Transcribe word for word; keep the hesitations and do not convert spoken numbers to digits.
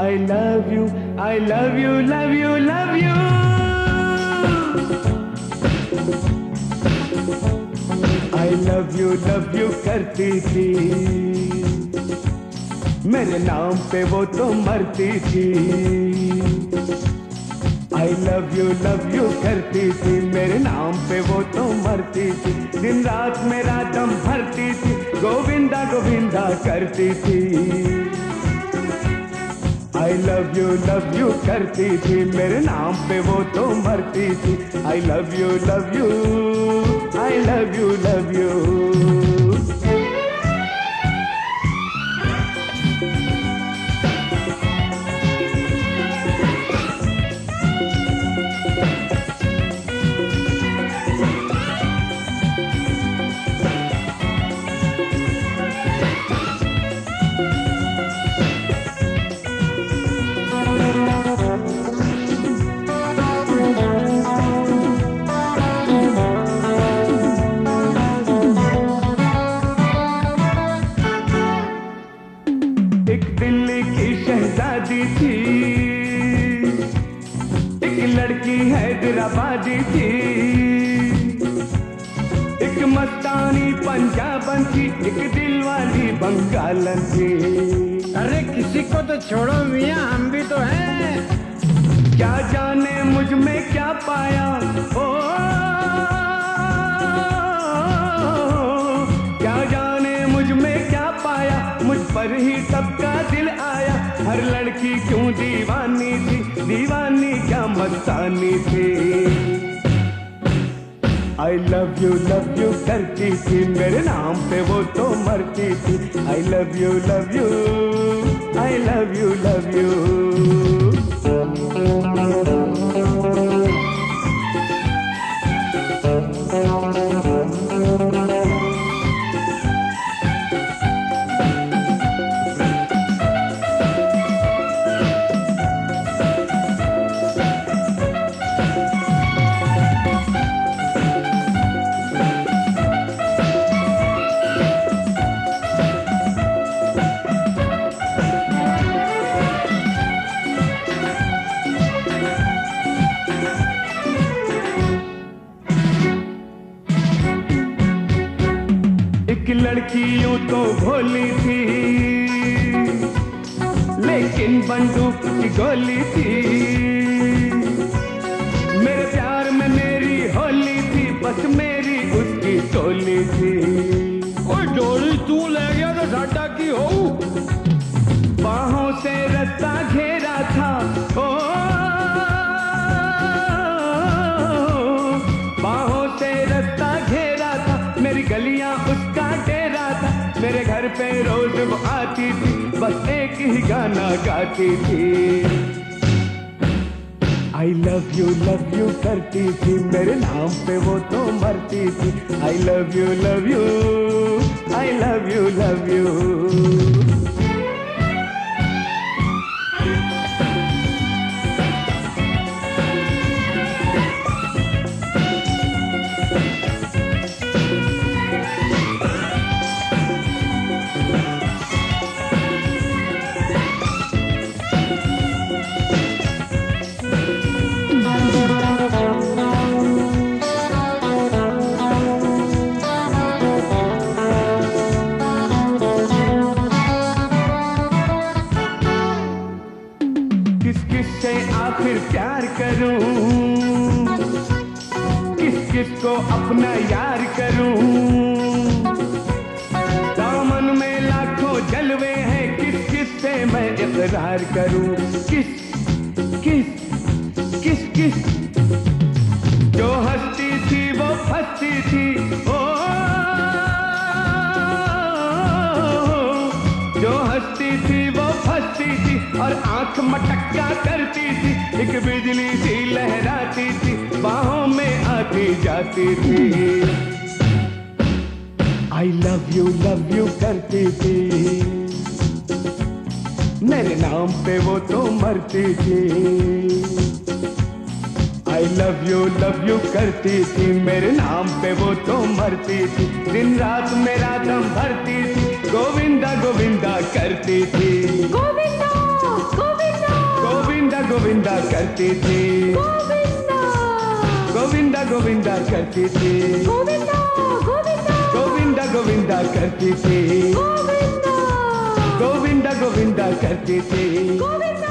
I love you, I love you, love you, love you. I love you, love you करती थी, मेरे नाम पे वो तो मरती थी। I love you, love you करती थी, मेरे नाम पे वो तो मरती थी। दिन रात मेरा दम भरती थी, गोविंदा गोविंदा करती थी। I love you, love you करती थी, मेरे नाम पे वो तो मरती थी। I love you, love you, I love you, love you। Hyderabadi थी, एक मस्तानी पंजाबन थी, एक दिल वाली बंगालन थी। अरे किसी को तो छोड़ो मियां, हम भी तो हैं। क्या जाने मुझ में क्या पाया, ओ क्या जाने मुझ में क्या पाया, मुझ पर ही सबका दिल आया। हर लड़की क्यों दीवानी थी, दीवानी क्या मस्तानी थी। I love you, love you करती थी, मेरे नाम पे वो तो मरती थी। I love you, love you, I love you, love you। एक लड़की यूं तो भोली थी, लेकिन बंदूक की गोली थी। मेरे प्यार में मेरी होली थी, बस मेरी उसकी टोली थी। ओए डोली तू ले गया तो साडा की हो। बाहों से रास्ता घेरा था, ओ बाहों से रास्ता घेरा था, मेरी गलियां उसका डेरा था। मेरे घर पे रोज वो आती थी, बस एक ही गाना गाती थी। I love you, love you करती थी, मेरे नाम पे वो तो मरती थी। I love you, love you, I love you, love you। किस किस से आखिर प्यार करूं, किस किस को अपना यार करूं। दामन में लाखों जलवे हैं, किस किस से मैं इकरार करूं। किस किस किस किस जो हंसती थी वो फंसती थी, ओ जो हंसती थी वो फंसती थी, और आंख मटक्का करती थी। एक बिजली सी लहराती थी, बाहों में आती जाती थी। I love you, love you करती थी, मेरे नाम पे वो तो मरती थी। I love you, love you करती थी, मेरे नाम पे वो तो मरती थी। दिन रात मेरा दम भरती थी, गोविंदा गोविंदा करती थी। गोविंदा गोविंदा करती थी, गोविंदा गोविंदा करती थी, गोविंदा गोविंदा गोविंदा गोविंदा करती थी, गोविंदा गोविंदा गोविंदा करती थी। गोविंदा